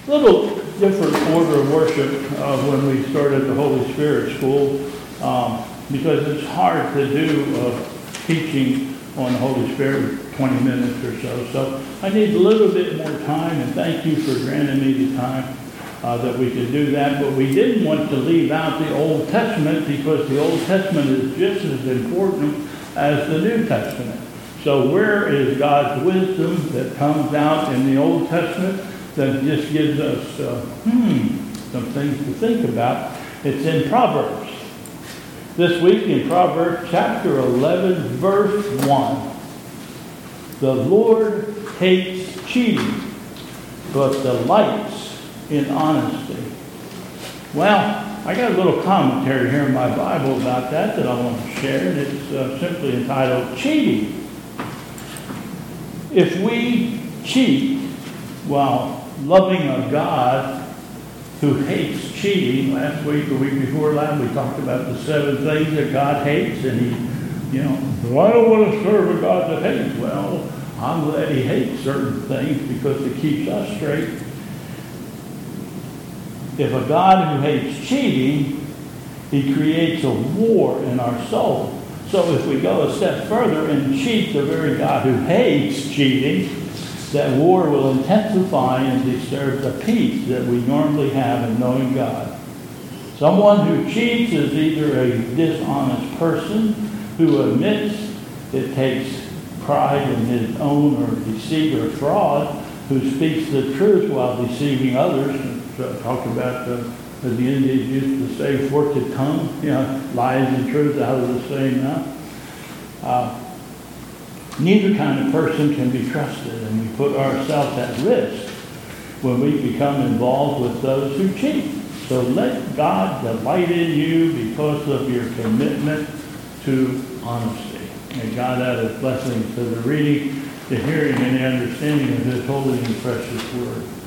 little different order of worship when we started the Holy Spirit School, because it's hard to do teaching on the Holy Spirit 20 minutes or so. So I need a little bit more time, and thank you for granting me the time that we could do that. But we didn't want to leave out the Old Testament, because the Old Testament is just as important as the New Testament. So where is God's wisdom that comes out in the Old Testament that just gives us some things to think about? It's in Proverbs. This week in Proverbs chapter 11, verse 1. The Lord hates cheating, but delights in honesty. Well, I got a little commentary here in my Bible about that I want to share, and it's simply entitled Cheating. If we cheat while loving a God who hates cheating, last week, the week before last, we talked about the 7 things that God hates, and well, I don't want to serve a God that hates. Well, I'm glad he hates certain things because it keeps us straight. If a God who hates cheating, he creates a war in our soul. So if we go a step further and cheat the very God who hates cheating, that war will intensify and disturb the peace that we normally have in knowing God. Someone who cheats is either a dishonest person who admits it, takes pride in his own or deceit or fraud, who speaks the truth while deceiving others. Talk about the Indians used to say, forked tongue, lies and truth out of the same mouth. Neither kind of person can be trusted, and we put ourselves at risk when we become involved with those who cheat. So let God delight in you because of your commitment to honesty. May God add his blessings to the reading, the hearing, and the understanding of his holy and precious word.